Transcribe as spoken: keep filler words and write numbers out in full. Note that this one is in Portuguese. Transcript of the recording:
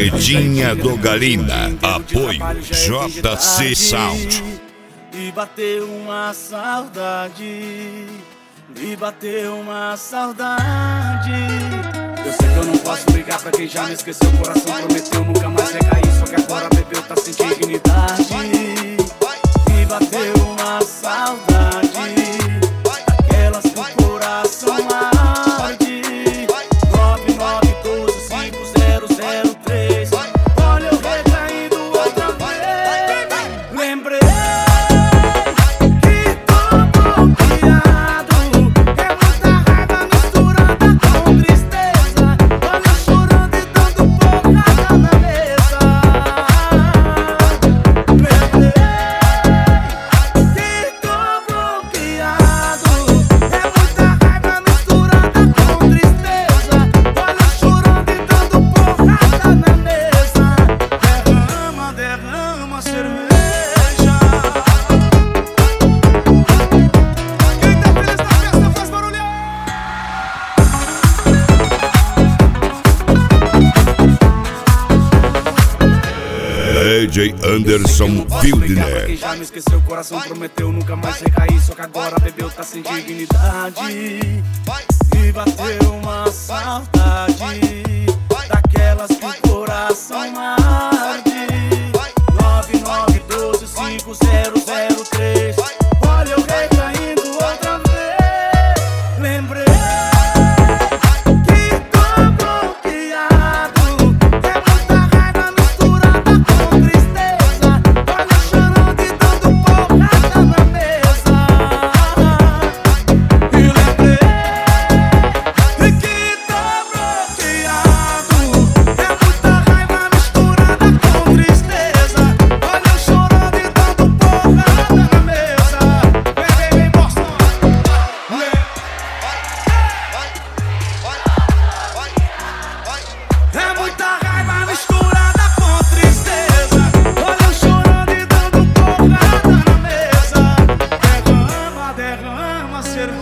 Barretinha do Galina. Apoio J C Sound. E bateu uma saudade, me bateu uma saudade. Eu sei que eu não posso ligar pra quem já me esqueceu. O coração prometeu nunca mais recair, só que agora bebeu, tá sem dignidade. Me bateu uma saudade, aquelas que o coração arde. Nove nove doze cinco zero zero três. Olha eu recaindo outra vez. Lembrei que tô bloqueado, é muita raiva misturada com tristeza. Olha eu chorando e dando porrada na mesa. Lembrei que tô bloqueado, é muita raiva misturada com tristeza. Olha eu chorando e dando porrada na mesa. Derrama, derrama cerveja. Quem tá feliz na festa faz barulho. D J Anderson Pra Fieldner. quem já me esqueceu, o coração prometeu nunca mais recair, só que agora bebeu, tá sem dignidade. Me bateu uma saudade, daquelas que o coração arde.